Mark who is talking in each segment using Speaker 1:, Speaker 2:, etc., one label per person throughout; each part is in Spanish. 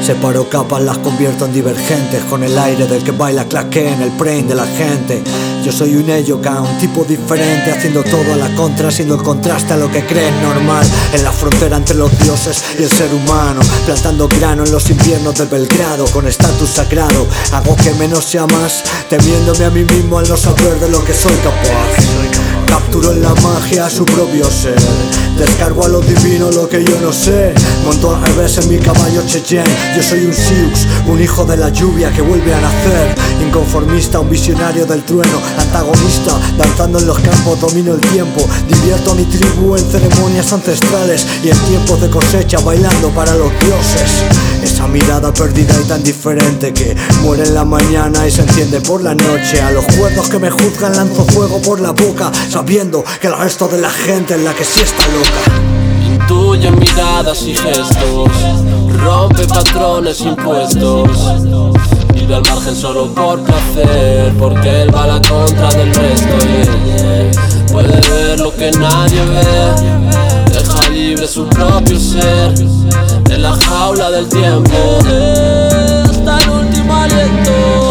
Speaker 1: Separo capas, las convierto en divergentes, con el aire del que baila claqué en el brain de la gente. Yo soy un Eyoka, un tipo diferente, haciendo todo a la contra, siendo el contraste a lo que creen normal. En la frontera entre los dioses y el ser humano, plantando grano en los inviernos del Belgrado, con estatus sagrado. Hago que menos sea más, temiéndome a mí mismo al no saber de lo que soy capaz. Capturo en la magia su propio ser, descargo a lo divino lo que yo no sé. Monto al revés en mi caballo Cheyenne. Yo soy un Siux, un hijo de la lluvia que vuelve a nacer. Inconformista, un visionario del trueno, antagonista, danzando en los campos domino el tiempo. Divierto a mi tribu en ceremonias ancestrales y en tiempos de cosecha bailando para los dioses. Esa mirada perdida y tan diferente que muere en la mañana y se enciende por la noche. A los cuerdos que me juzgan lanzo fuego por la boca, sabiendo que el resto de la gente es la que sí está loca.
Speaker 2: Intuye miradas y gestos, rompe patrones impuestos. Vive al margen solo por placer, porque él va a la contra del resto. Puede ver lo que nadie ve, deja libre su propio ser, en la jaula del tiempo, hasta el último aliento.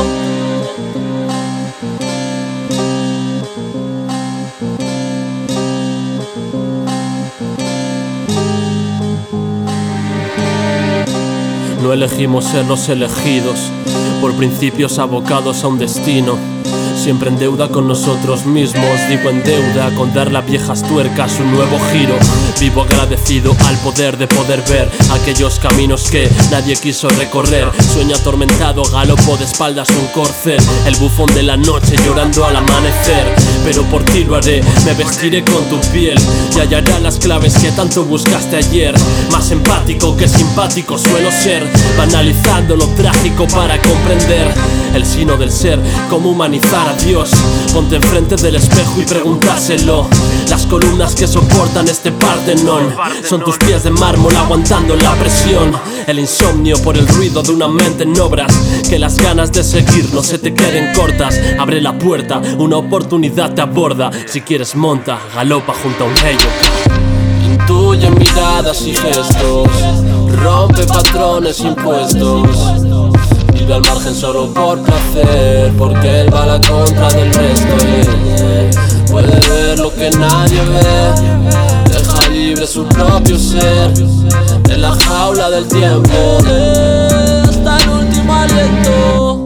Speaker 2: No elegimos ser los elegidos, por principios abocados a un destino. Siempre en deuda con nosotros mismos, digo en deuda con dar las viejas tuercas un nuevo giro. Vivo agradecido al poder de poder ver aquellos caminos que nadie quiso recorrer. Sueño atormentado, galopo de espaldas un corcel, el bufón de la noche llorando al amanecer. Pero por ti lo haré, me vestiré con tu piel y hallará las claves que tanto buscaste ayer. Más empático que simpático suelo ser, banalizando lo trágico para comprender el sino del ser, cómo humanizar a Dios. Ponte enfrente del espejo y pregúntaselo. Las columnas que soportan este Partenón son tus pies de mármol aguantando la presión. El insomnio por el ruido de una mente en obras, que las ganas de seguir no se te queden cortas. Abre la puerta, una oportunidad te aborda. Si quieres monta, galopa junto a un Eyoka. Intuye miradas y gestos, rompe patrones impuestos. Vive al margen solo por placer, porque él va a la contra del resto. Puede ver lo que nadie ve, deja libre su propio ser, en la jaula del tiempo, hasta el último aliento.